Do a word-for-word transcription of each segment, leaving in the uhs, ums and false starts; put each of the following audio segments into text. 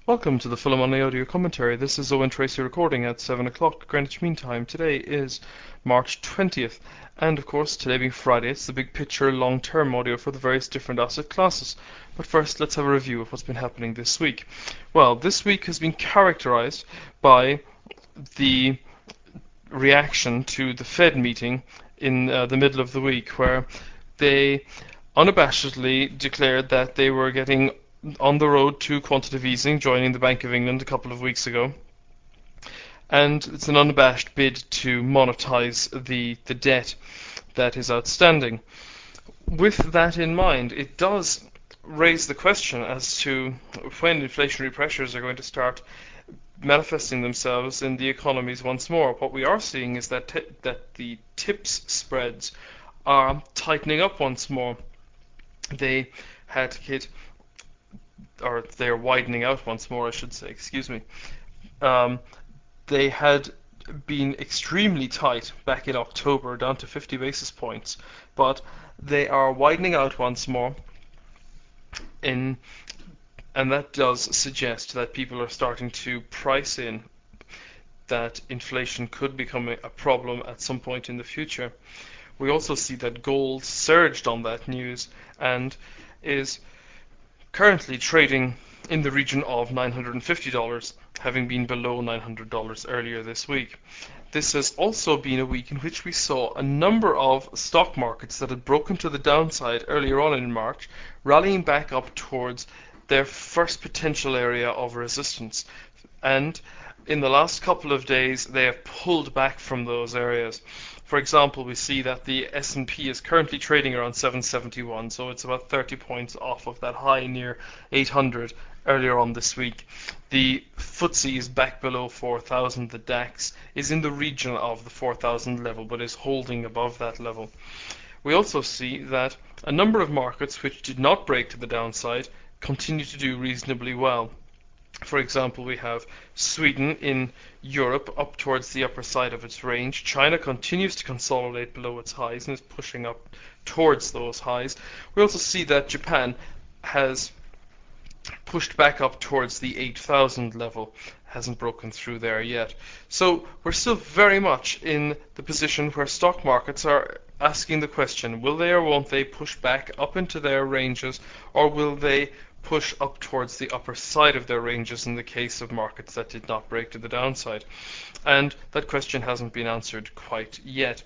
Welcome to the Fulham Money Audio Commentary. This is Owen Tracy recording at seven o'clock Greenwich Mean Time. Today is March twentieth, and of course, today being Friday, it's the big picture long-term audio for the various different asset classes. But first, let's have a review of what's been happening this week. Well, this week has been characterized by the reaction to the Fed meeting in uh, the middle of the week, where they unabashedly declared that they were getting on the road to quantitative easing, joining the Bank of England a couple of weeks ago. And it's an unabashed bid to monetize the, the debt that is outstanding. With that in mind, it does raise the question as to when inflationary pressures are going to start manifesting themselves in the economies once more. What we are seeing is that, t- that the TIPS spreads are tightening up once more. They had hit or they're widening out once more, I should say, excuse me. Um, they had been extremely tight back in October, down to fifty basis points, but they are widening out once more, in, and that does suggest that people are starting to price in that inflation could become a problem at some point in the future. We also see that gold surged on that news and is currently trading in the region of nine hundred fifty dollars, having been below nine hundred dollars earlier this week. This has also been a week in which we saw a number of stock markets that had broken to the downside earlier on in March, rallying back up towards their first potential area of resistance. And in the last couple of days, they have pulled back from those areas. For example, we see that the S and P is currently trading around seven seventy-one, so it's about thirty points off of that high near eight hundred earlier on this week. The F T S E is back below four thousand. The DAX is in the region of the four thousand level, but is holding above that level. We also see that a number of markets which did not break to the downside continue to do reasonably well. For example, we have Sweden in Europe up towards the upper side of its range. China continues to consolidate below its highs and is pushing up towards those highs. We also see that Japan has pushed back up towards the eight thousand level, hasn't broken through there yet. So we're still very much in the position where stock markets are asking the question, will they or won't they push back up into their ranges, or will they push up towards the upper side of their ranges in the case of markets that did not break to the downside? And that question hasn't been answered quite yet.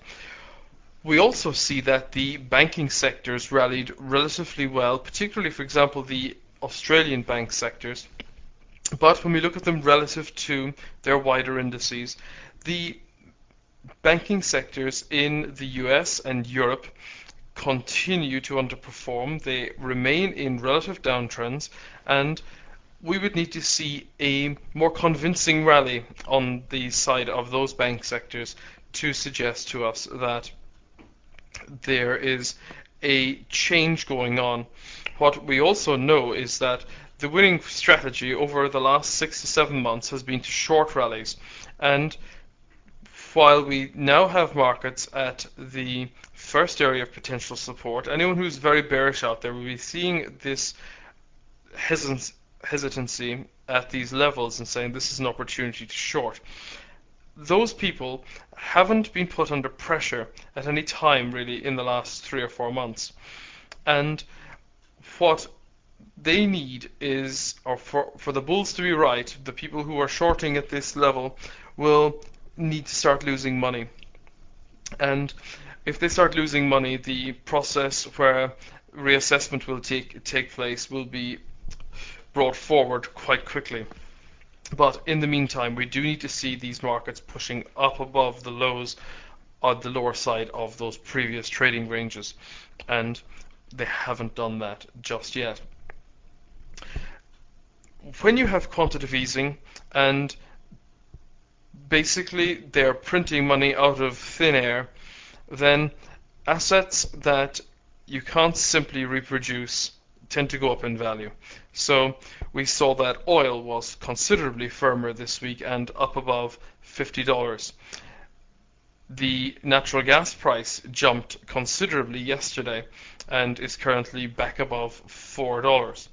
We also see that the banking sectors rallied relatively well, particularly, for example, the Australian bank sectors. But when we look at them relative to their wider indices, the banking sectors in the U S and Europe continue to underperform. They remain in relative downtrends, and we would need to see a more convincing rally on the side of those bank sectors to suggest to us that there is a change going on. What we also know is that the winning strategy over the last six to seven months has been to short rallies, and while we now have markets at the first area of potential support, anyone who's very bearish out there will be seeing this hesitancy at these levels and saying this is an opportunity to short. Those people haven't been put under pressure at any time really in the last three or four months. And what they need is, or for, for the bulls to be right, the people who are shorting at this level will need to start losing money. And if they start losing money, the process where reassessment will take take place will be brought forward quite quickly. But in the meantime, we do need to see these markets pushing up above the lows on the lower side of those previous trading ranges, and they haven't done that just yet. When you have quantitative easing and basically they're printing money out of thin air, then assets that you can't simply reproduce tend to go up in value. So we saw that oil was considerably firmer this week and up above fifty dollars. The natural gas price jumped considerably yesterday and is currently back above four dollars.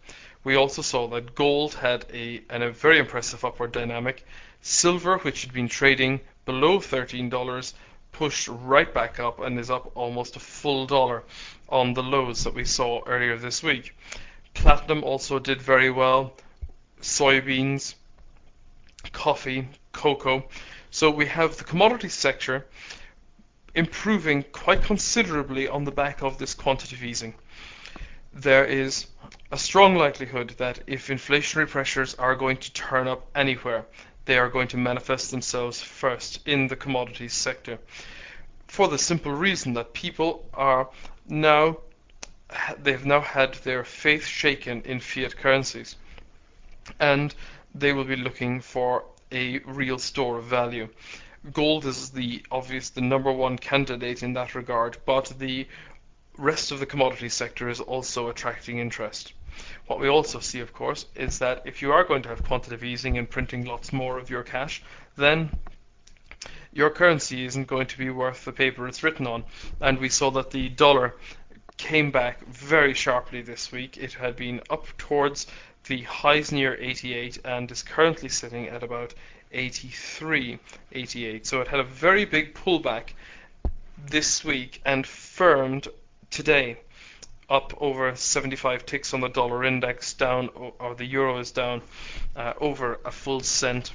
We also saw that gold had a, an, a very impressive upward dynamic. Silver, which had been trading below thirteen dollars, pushed right back up and is up almost a full dollar on the lows that we saw earlier this week. Platinum also did very well. Soybeans, coffee, cocoa. So we have the commodity sector improving quite considerably on the back of this quantitative easing. There is a strong likelihood that if inflationary pressures are going to turn up anywhere, they are going to manifest themselves first in the commodities sector, for the simple reason that people are now they've now had their faith shaken in fiat currencies, and they will be looking for a real store of value. Gold is the obvious the number one candidate in that regard, but the rest of the commodity sector is also attracting interest. What we also see, of course, is that if you are going to have quantitative easing and printing lots more of your cash, then your currency isn't going to be worth the paper it's written on. And we saw that the dollar came back very sharply this week. It had been up towards the highs near eighty-eight and is currently sitting at about eighty-three, eighty-eight. So it had a very big pullback this week and firmed today, up over seventy-five ticks on the dollar index, down, or the euro is down uh, over a full cent.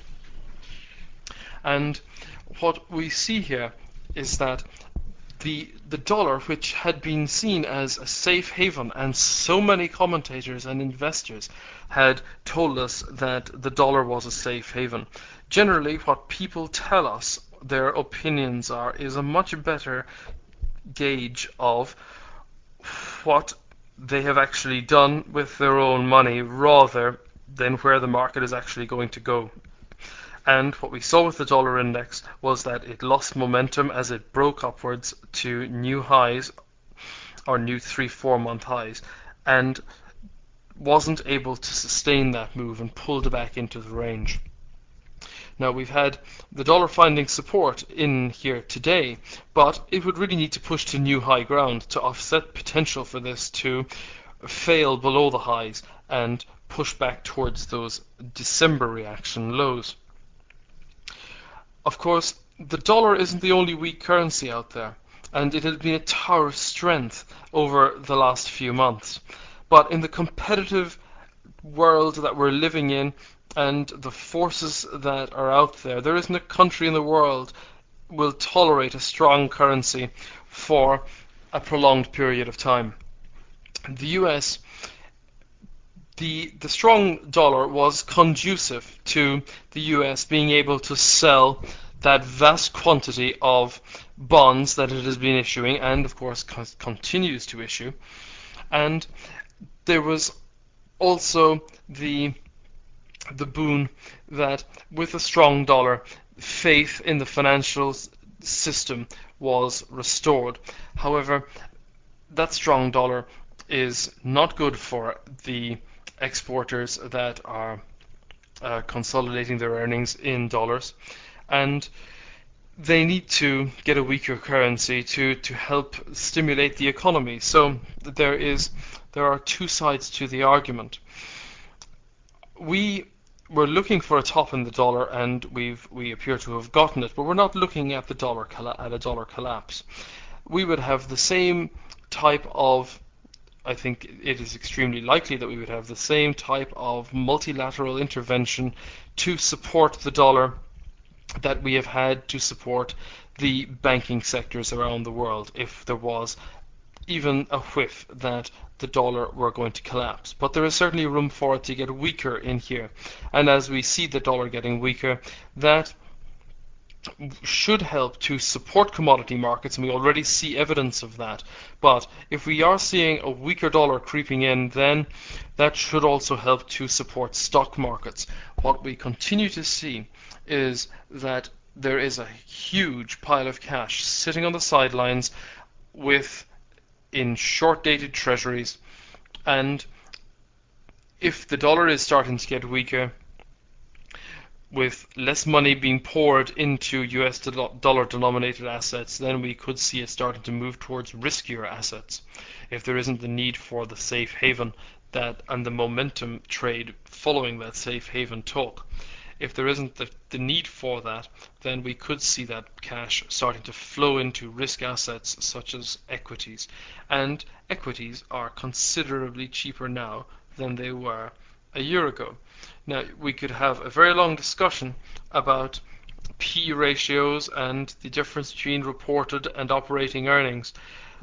And what we see here is that the the dollar, which had been seen as a safe haven, and so many commentators and investors had told us that the dollar was a safe haven. Generally, what people tell us their opinions are is a much better gauge of what they have actually done with their own money rather than where the market is actually going to go. And what we saw with the dollar index was that it lost momentum as it broke upwards to new highs, or new three, four month highs, and wasn't able to sustain that move and pulled back into the range. Now, we've had the dollar finding support in here today, but it would really need to push to new high ground to offset potential for this to fail below the highs and push back towards those December reaction lows. Of course, the dollar isn't the only weak currency out there, and it has been a tower of strength over the last few months. But in the competitive world that we're living in, and the forces that are out there, there isn't a country in the world will tolerate a strong currency for a prolonged period of time. The U S, the the strong dollar was conducive to the U S being able to sell that vast quantity of bonds that it has been issuing, and of course co- continues to issue. And there was also the the boon that with a strong dollar, faith in the financial system was restored. However, that strong dollar is not good for the exporters that are uh, consolidating their earnings in dollars, and they need to get a weaker currency to, to help stimulate the economy. So there is there are two sides to the argument. We were looking for a top in the dollar, and we've we appear to have gotten it, but we're not looking at the dollar at a dollar collapse. We would have the same type of I think it is extremely likely that we would have the same type of multilateral intervention to support the dollar that we have had to support the banking sectors around the world if there was even a whiff that the dollar were going to collapse. But there is certainly room for it to get weaker in here. And as we see the dollar getting weaker, that should help to support commodity markets, and we already see evidence of that. But if we are seeing a weaker dollar creeping in, then that should also help to support stock markets. What we continue to see is that there is a huge pile of cash sitting on the sidelines with in short-dated treasuries, and if the dollar is starting to get weaker, with less money being poured into U S dollar-denominated assets, then we could see it starting to move towards riskier assets. If there isn't the need for the safe haven that and the momentum trade following that safe haven talk. If there isn't the, the need for that, then we could see that cash starting to flow into risk assets such as equities. And equities are considerably cheaper now than they were a year ago. Now, we could have a very long discussion about P E ratios and the difference between reported and operating earnings.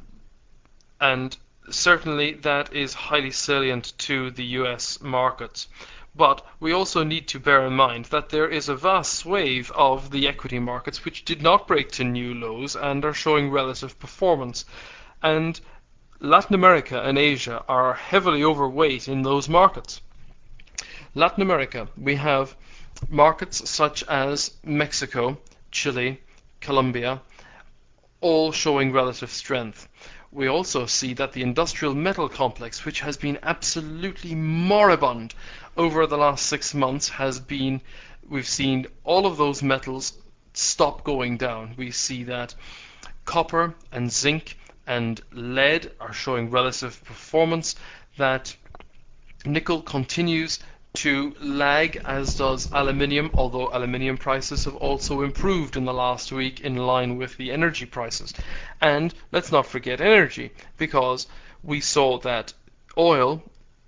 And certainly that is highly salient to the U S markets. But we also need to bear in mind that there is a vast swathe of the equity markets which did not break to new lows and are showing relative performance. And Latin America and Asia are heavily overweight in those markets. Latin America, we have markets such as Mexico, Chile, Colombia, all showing relative strength. We also see that the industrial metal complex, which has been absolutely moribund over the last six months, has been, we've seen all of those metals stop going down. We see that copper and zinc and lead are showing relative performance, that nickel continues to lag, as does aluminium, although aluminium prices have also improved in the last week in line with the energy prices. And let's not forget energy, because we saw that oil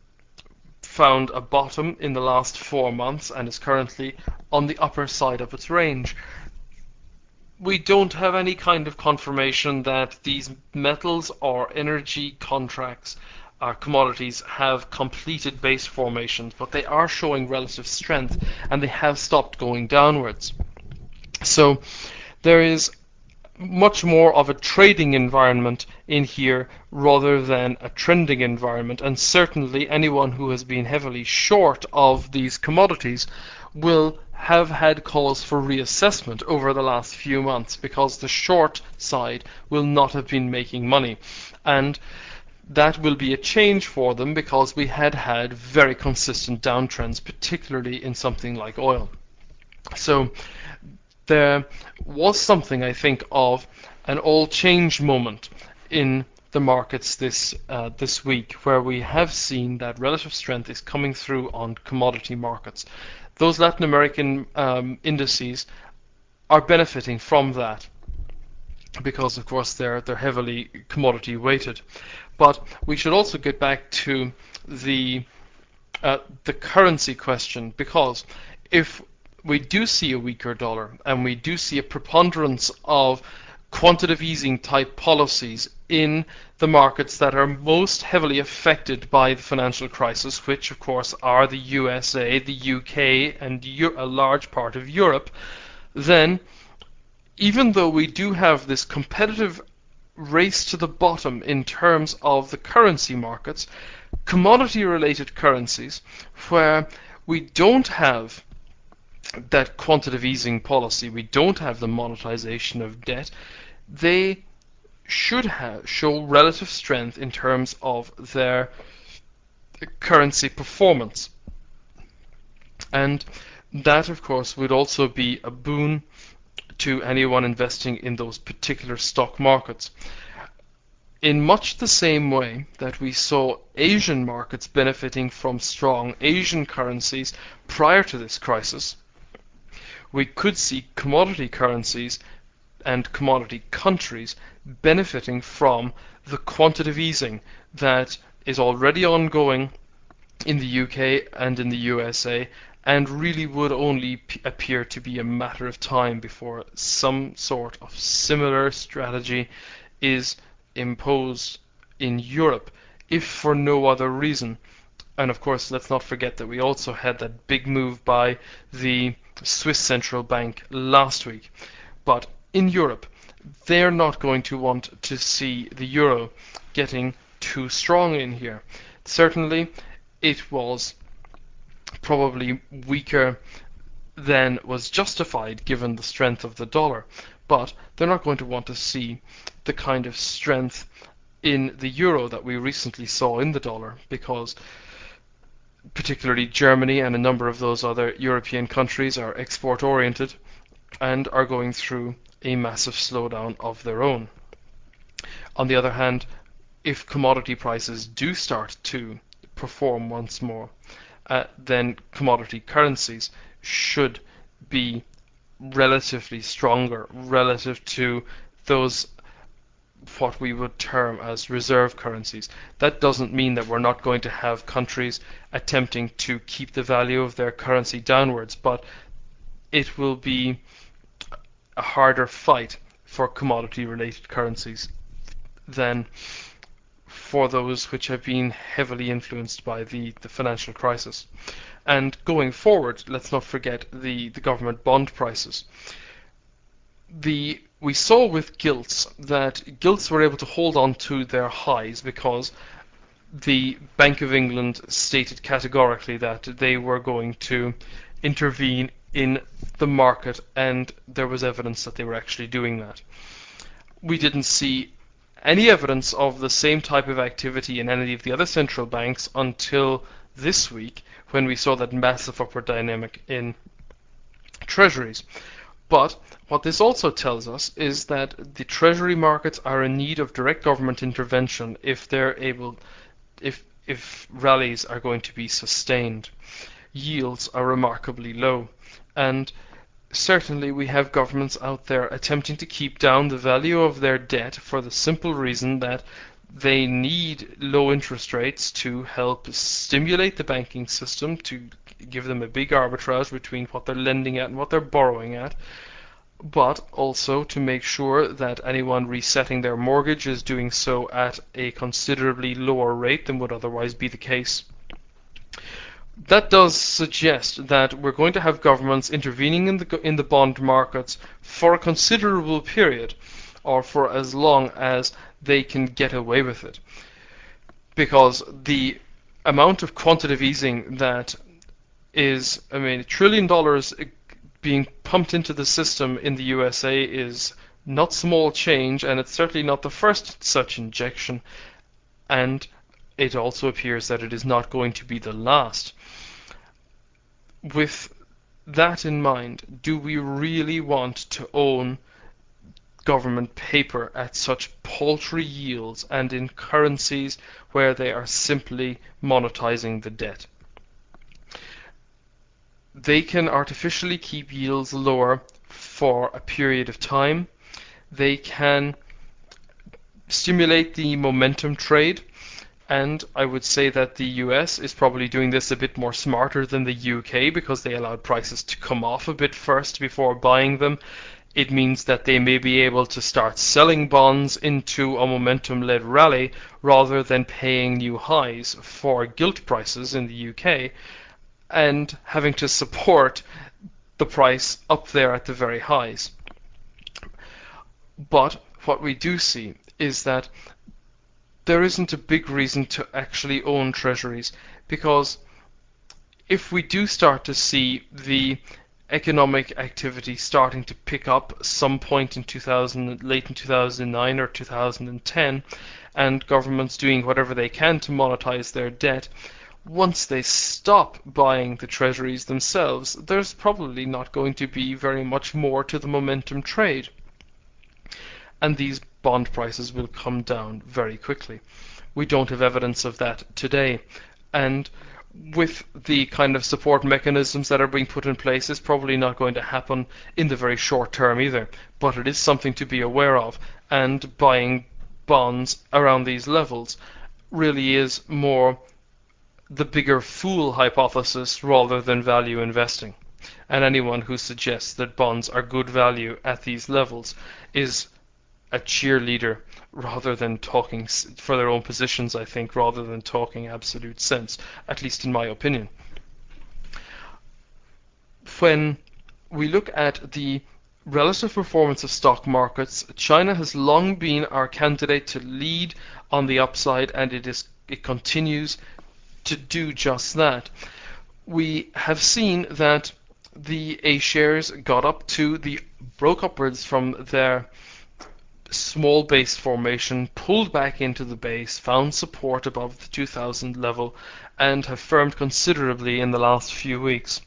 found a bottom in the last four months and is currently on the upper side of its range. We don't have any kind of confirmation that these metals or energy contracts Our commodities have completed base formations, but they are showing relative strength and they have stopped going downwards. So there is much more of a trading environment in here rather than a trending environment, and certainly anyone who has been heavily short of these commodities will have had cause for reassessment over the last few months, because the short side will not have been making money, and that will be a change for them, because we had had very consistent downtrends, particularly in something like oil. So there was something, I think, of an all change moment in the markets this uh, this week, where we have seen that relative strength is coming through on commodity markets. Those Latin American um, indices are benefiting from that, because of course they're they're heavily commodity weighted. But we should also get back to the uh, the currency question, because if we do see a weaker dollar and we do see a preponderance of quantitative easing type policies in the markets that are most heavily affected by the financial crisis, which of course are the U S A, the U K, and a large part of Europe, then even though we do have this competitive race to the bottom in terms of the currency markets, commodity-related currencies, where we don't have that quantitative easing policy, we don't have the monetization of debt, they should have show relative strength in terms of their currency performance. And that, of course, would also be a boon to anyone investing in those particular stock markets. In much the same way that we saw Asian markets benefiting from strong Asian currencies prior to this crisis, we could see commodity currencies and commodity countries benefiting from the quantitative easing that is already ongoing in the U K and in the U S A, and really would only p- appear to be a matter of time before some sort of similar strategy is imposed in Europe, if for no other reason. And of course, let's not forget that we also had that big move by the Swiss Central Bank last week. But in Europe, they're not going to want to see the euro getting too strong in here. Certainly, it was probably weaker than was justified given the strength of the dollar, but they're not going to want to see the kind of strength in the euro that we recently saw in the dollar, because particularly Germany and a number of those other European countries are export oriented and are going through a massive slowdown of their own. On the other hand, if commodity prices do start to perform once more, uh, then commodity currencies should be relatively stronger relative to those what we would term as reserve currencies. That doesn't mean that we're not going to have countries attempting to keep the value of their currency downwards, but it will be a harder fight for commodity related currencies than for those which have been heavily influenced by the, the financial crisis. And going forward, let's not forget the, the government bond prices. The we saw with gilts that gilts were able to hold on to their highs because the Bank of England stated categorically that they were going to intervene in the market, and there was evidence that they were actually doing that. We didn't see any evidence of the same type of activity in any of the other central banks until this week, when we saw that massive upward dynamic in treasuries. But what this also tells us is that the treasury markets are in need of direct government intervention if they're able, if if rallies are going to be sustained. Yields are remarkably low, and certainly we have governments out there attempting to keep down the value of their debt for the simple reason that they need low interest rates to help stimulate the banking system, to give them a big arbitrage between what they're lending at and what they're borrowing at, but also to make sure that anyone resetting their mortgage is doing so at a considerably lower rate than would otherwise be the case. That does suggest that we're going to have governments intervening in the in the bond markets for a considerable period, or for as long as they can get away with it, because the amount of quantitative easing that is, I mean, a trillion dollars being pumped into the system in the U S A is not small change, and it's certainly not the first such injection, and it also appears that it is not going to be the last. With that in mind, do we really want to own government paper at such paltry yields and in currencies where they are simply monetizing the debt? They can artificially keep yields lower for a period of time. They can stimulate the momentum trade, and I would say that the U S is probably doing this a bit more smarter than the U K, because they allowed prices to come off a bit first before buying them. It means that they may be able to start selling bonds into a momentum-led rally rather than paying new highs for gilt prices in the U K and having to support the price up there at the very highs. But what we do see is that there isn't a big reason to actually own treasuries, because if we do start to see the economic activity starting to pick up some point in two thousand, late in two thousand nine or two thousand ten, and governments doing whatever they can to monetize their debt, once they stop buying the treasuries themselves, there's probably not going to be very much more to the momentum trade, and these bond prices will come down very quickly. We don't have evidence of that today, and with the kind of support mechanisms that are being put in place, it's probably not going to happen in the very short term either, but it is something to be aware of, and buying bonds around these levels really is more the bigger fool hypothesis rather than value investing. And anyone who suggests that bonds are good value at these levels is a cheerleader rather than talking for their own positions, I think, rather than talking absolute sense, at least in my opinion. When we look at the relative performance of stock markets, China has long been our candidate to lead on the upside, and it is it continues to do just that. We have seen that the A shares got up to the broke upwards from their small base formation, pulled back into the base, found support above the two thousand level, and have firmed considerably in the last few weeks.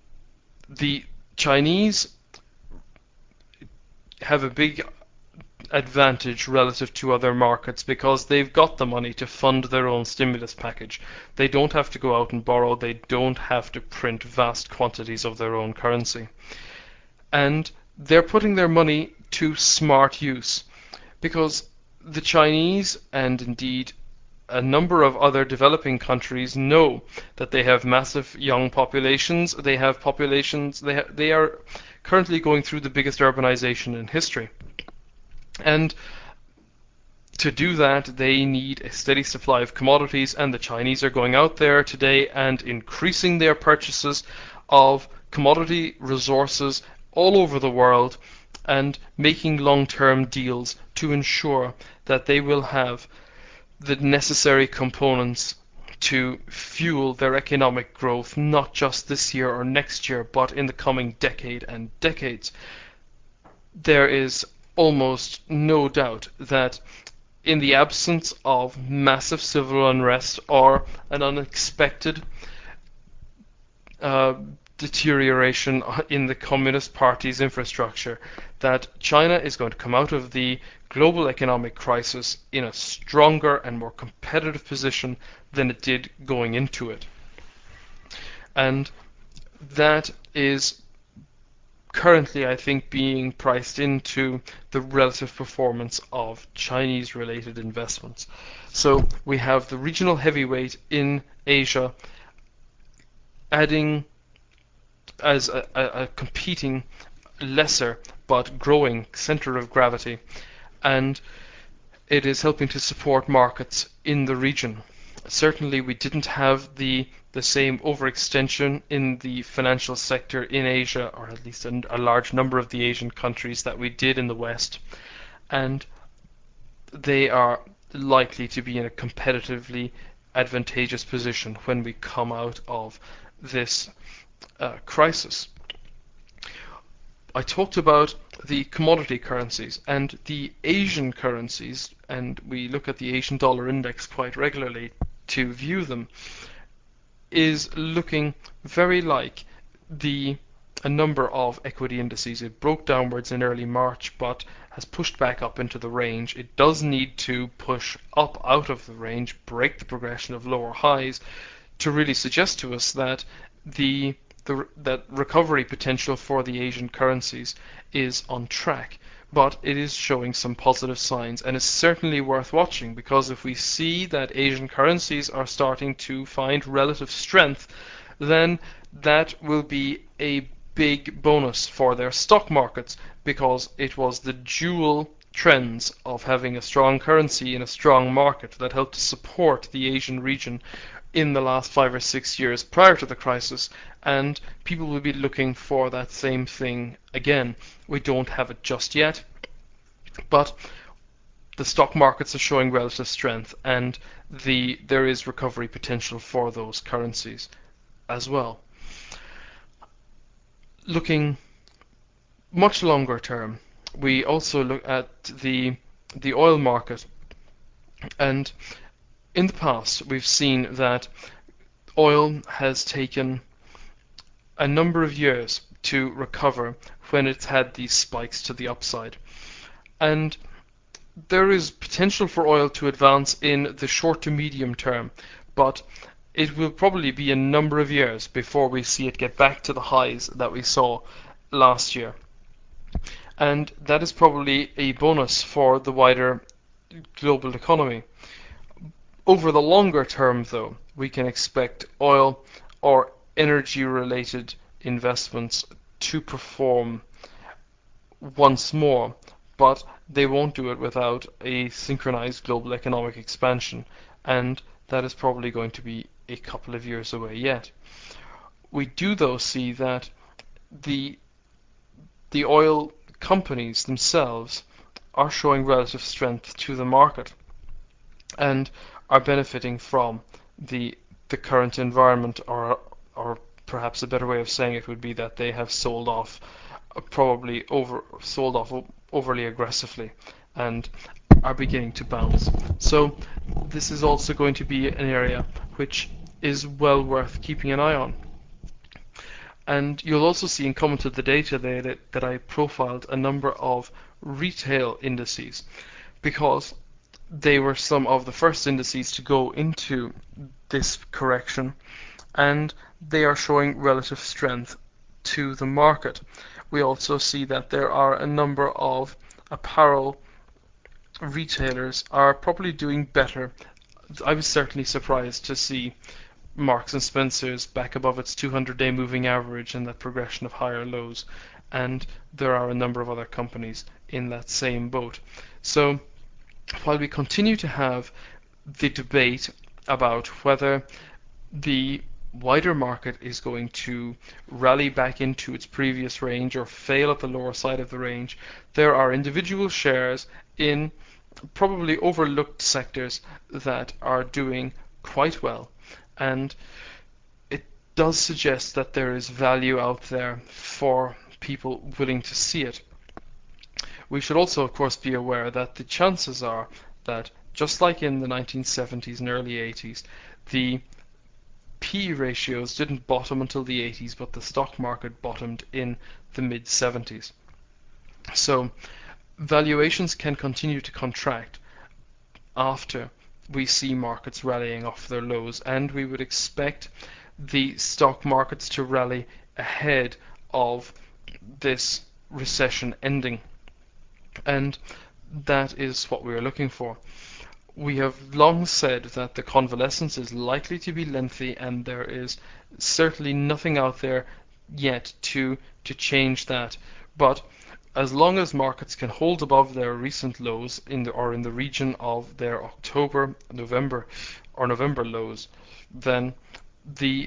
The Chinese have a big advantage relative to other markets because they've got the money to fund their own stimulus package. They don't have to go out and borrow. They don't have to print vast quantities of their own currency. And they're putting their money to smart use because the Chinese and indeed a number of other developing countries know that they have massive young populations. They have populations, they, ha- they are currently going through the biggest urbanization in history. And to do that, they need a steady supply of commodities, and the Chinese are going out there today and increasing their purchases of commodity resources all over the world and making long-term deals to ensure that they will have the necessary components to fuel their economic growth, not just this year or next year, but in the coming decade and decades. There is almost no doubt that in the absence of massive civil unrest or an unexpected uh, deterioration in the Communist Party's infrastructure, that China is going to come out of the global economic crisis in a stronger and more competitive position than it did going into it. And that is currently, I think, being priced into the relative performance of Chinese-related investments. So we have the regional heavyweight in Asia adding as a, a, a competing lesser but growing center of gravity, and it is helping to support markets in the region. Certainly we didn't have the the same overextension in the financial sector in Asia, or at least in a large number of the Asian countries, that we did in the West, and they are likely to be in a competitively advantageous position when we come out of this uh, crisis. I talked about the commodity currencies and the Asian currencies, and we look at the Asian dollar index quite regularly to view them, is looking very like the a number of equity indices. It broke downwards in early March but has pushed back up into the range. It does need to push up out of the range, break the progression of lower highs to really suggest to us that the The, that recovery potential for the Asian currencies is on track, but it is showing some positive signs and is certainly worth watching, because if we see that Asian currencies are starting to find relative strength, then that will be a big bonus for their stock markets, because it was the dual trends of having a strong currency in a strong market that helped to support the Asian region in the last five or six years prior to the crisis, and people will be looking for that same thing again. We don't have it just yet, but the stock markets are showing relative strength, and the there is recovery potential for those currencies as well. Looking much longer term, we also look at the the oil market, and in the past we've seen that oil has taken a number of years to recover when it's had these spikes to the upside, and there is potential for oil to advance in the short to medium term, but it will probably be a number of years before we see it get back to the highs that we saw last year. And that is probably a bonus for the wider global economy. Over the longer term, though, we can expect oil or energy-related investments to perform once more, but they won't do it without a synchronized global economic expansion, and that is probably going to be a couple of years away yet. We do, though, see that the the oil companies themselves are showing relative strength to the market and are benefiting from the the current environment, or or perhaps a better way of saying it would be that they have sold off uh, probably over sold off overly aggressively and are beginning to bounce. So this is also going to be an area which is well worth keeping an eye on. And you'll also see in coming to the data there that, that I profiled a number of retail indices, because they were some of the first indices to go into this correction, and they are showing relative strength to the market. We also see that there are a number of apparel retailers are probably doing better. I was certainly surprised to see Marks and Spencer's back above its two hundred day moving average and that progression of higher lows, and there are a number of other companies in that same boat. So while we continue to have the debate about whether the wider market is going to rally back into its previous range or fail at the lower side of the range, there are individual shares in probably overlooked sectors that are doing quite well, and it does suggest that there is value out there for people willing to see it. We should also, of course, be aware that the chances are that, just like in the nineteen seventies and early eighties, the P E ratios didn't bottom until the eighties, but the stock market bottomed in the mid seventies. So valuations can continue to contract after we see markets rallying off their lows, and we would expect the stock markets to rally ahead of this recession ending. And that is what we are looking for. We have long said that the convalescence is likely to be lengthy, and there is certainly nothing out there yet to to change that. But as long as markets can hold above their recent lows in the, or in the region of their October, November, or November lows, then the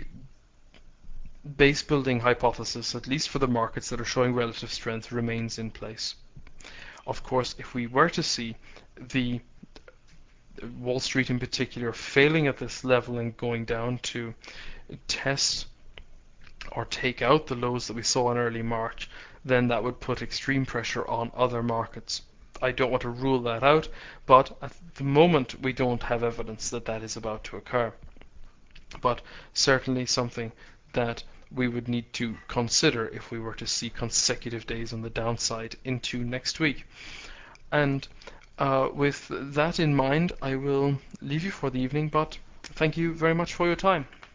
base building hypothesis, at least for the markets that are showing relative strength, remains in place. Of course, if we were to see the Wall Street in particular failing at this level and going down to test or take out the lows that we saw in early March, then that would put extreme pressure on other markets. I don't want to rule that out, but at the moment we don't have evidence that that is about to occur. But certainly something that we would need to consider if we were to see consecutive days on the downside into next week. And uh, with that in mind, I will leave you for the evening, but thank you very much for your time.